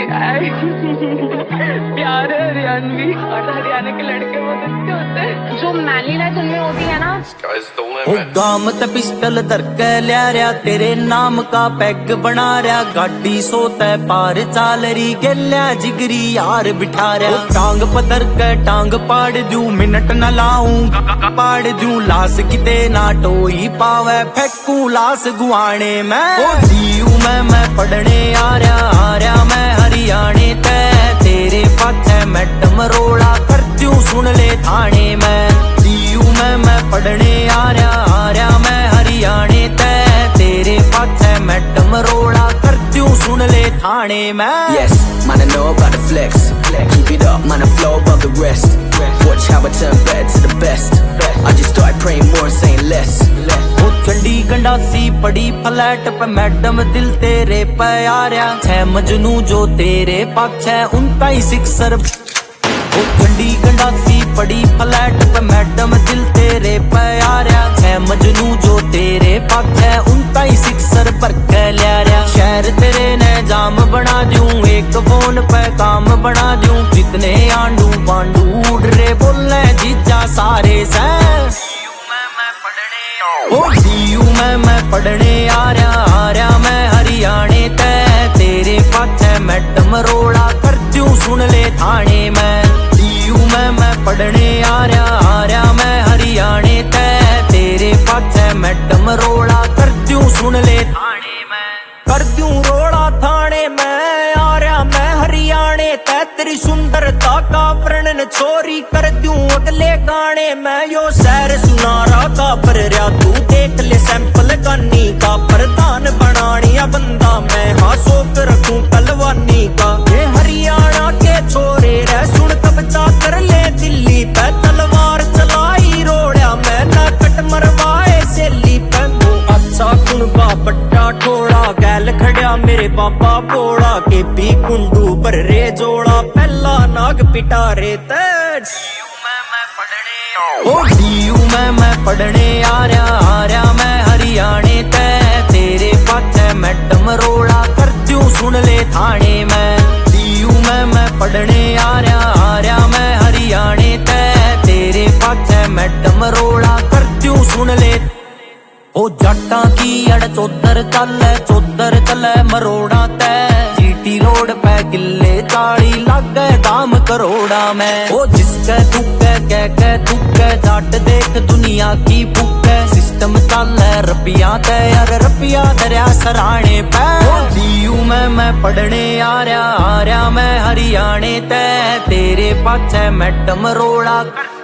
प्यार है हरियाणवी और हरियाणा के लड़के बहुत अच्छे होते हैं जो मैनलीनेस उनमें होती है ना। गाम ते पिस्टल धरके लिया रहा तेरे नाम का पैग बना रहा गाड़ी सोते पार चाल रही गेल्या जिगरी यार बिठा रहा टांग पतर के टांग पाड़ दूं मिनट न लाऊं पाड़ दूं लाश किते ना टोई पावे फेंकू लाश गुआने में दीऊ मैं पढ़ने आ रहा मैं हरियाणे ते तेरे पाछे मैडम रोड़ा करती हूँ सुन ले थाने में दीऊ मैं पढ़ने आ रहा मैं हरियाणे ते तेरे पाछे मैडम रोड़ा करती हूँ सुन ले थाने में। Yes, man I know about the flex. Keep it up, man I flow above the rest. Watch how I turn bad to the best. I just started praying more and saying less. वो चंडी गंडासी पड़ी flat पे madam दिल तेरे पे आ रहा छह मजनू जो तेरे पाछे उनका ही सिक्सर। वो चंडी गंडासी पड़ी फ्लैट पे मैडम दिल तेरे पे आ रहा छह मजनू जो तेरे पाछे उनका ही सिक्सर पर के लिया रहा शहर तेरे ने जाम बना दूं एक फोन पे काम बना दूं जितने आंडू पांडू उड़ रे बोलने जीजा सारे से दीऊ मैं पढ़ने आ रहा मैं हरियाणे ते तेरे पाछे मैडम रोड़ा करती हूँ सुन ले थाने में दीऊ मैं पढ़ने आ रहा मैं हरियाणे ते तेरे पाछे मैडम रोड़ा करती हूँ सुन ले थाने में करती हूँ रोड़ा थाने में आ रहा मैं हरियाणे ते तेरी सुंदरता का वर्णन छोरी करती हूँ अगले गाने में यो सैर सुनारा का पर रहा तू देख ले सैंपल गानी का प्रधान बनानिया बंदा मैं हाँ सोच रखूं कलवानी का ये हरियाणा के छोरे रह सुन कब्जा कर ले दिल्ली पे तलवार चलाई रोड़ा मैं ना कट मरवाए सेली पे अच्छा कुनबा बट्टा ठोड़ा गैल खड़ा मेरे बाबा बोड़ा के पी कुंडू पर रे जोड़ा पहला नाग पिटारे तेज दीऊ मैं पढ़ने आ रहा मैं हरियाणे ते तेरे पाछे मैडम रोड़ा करती हूँ सुन ले थाने में दीऊ मैं पढ़ने आ रहा मैं हरियाणे ते तेरे पाछे मैडम रोड़ा करती हूँ सुन ले। ओ जट्टा की अड़ चौधर चले मरोड़ा ते जीटी रोड पे किले 40 लाग दाम करोड़ा में ओ जिसके तुके तुके जट देख दुनिया की भूखे सिस्टम चल रपिया ते यार रपिया दरिया सराने पे दीऊ मैं पढ़ने आ रहा मैं हरियाणे ते तेरे पाछे मैडम रोड़ा